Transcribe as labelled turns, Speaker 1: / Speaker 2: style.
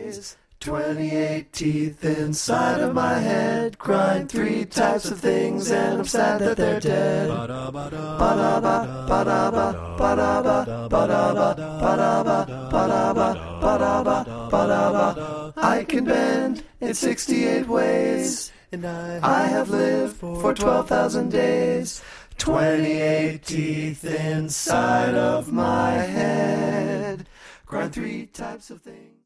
Speaker 1: ways. 28 teeth inside of my head. Grind 3 types of things and I'm sad that they're dead. Ba-da-ba, ba-da-ba, ba-da-ba, ba-da-ba, ba-da-ba, ba-da-ba, ba-da-ba, ba-da-ba. I can bend in 68 ways, and I have lived for 12,000 days. 28 teeth inside of my head. Grind 3 types of things.